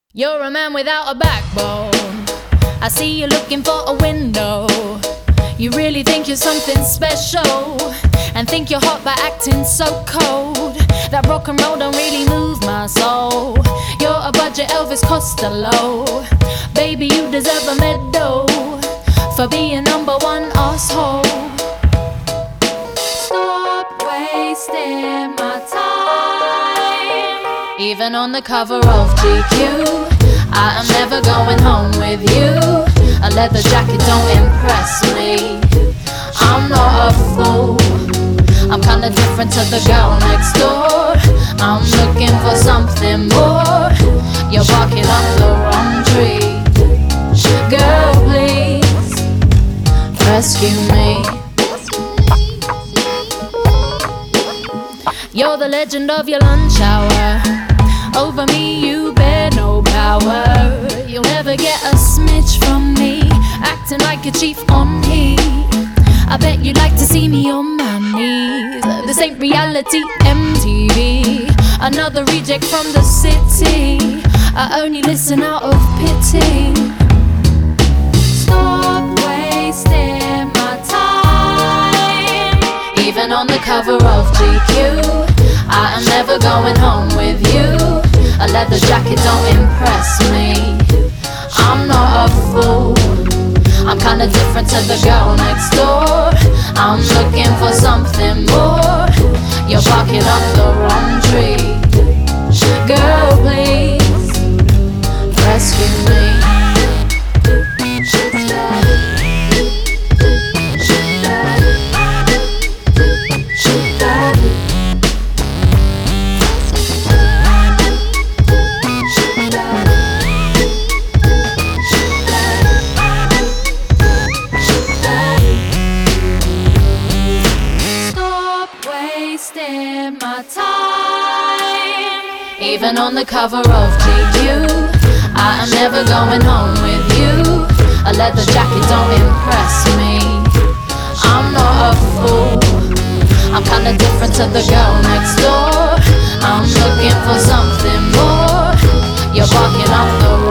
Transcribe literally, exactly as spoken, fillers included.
You're a man without a backbone. I see you looking for a window. You really think you're something special, and think you're hot by acting so cold. That rock and roll don't really move my soul. You're a budget Elvis Costello. Baby, you deserve a medal for being number one asshole. Stop wasting my time. Even on the cover of G Q, I am never going home with you. A leather jacket don't impress me. I'm not a fool. I'm kinda different to the girl next door. I'm looking for something more. You're barking up the wrong tree. Girl, please rescue me. You're the legend of your lunch hour. Over me you bear no power. You'll never get a smidge from me, acting like a chief on heat. I bet you'd like to see me on my knees. This ain't reality M T V. Another reject from the city. I only listen out of pity. Stop wasting my time. Even on the cover of G Q, I am never going home with you. A leather jacket don't impress me. I'm not a fool. I'm kinda different to the girl next door. I'm looking for something more. You're barking up the wrong tree. Girl, please rescue me. Wasting my time. Even on the cover of G Q, I am never going home with you. A leather jacket don't impress me. I'm not a fool. I'm kinda different to the girl next door. I'm looking for something more. You're barking up the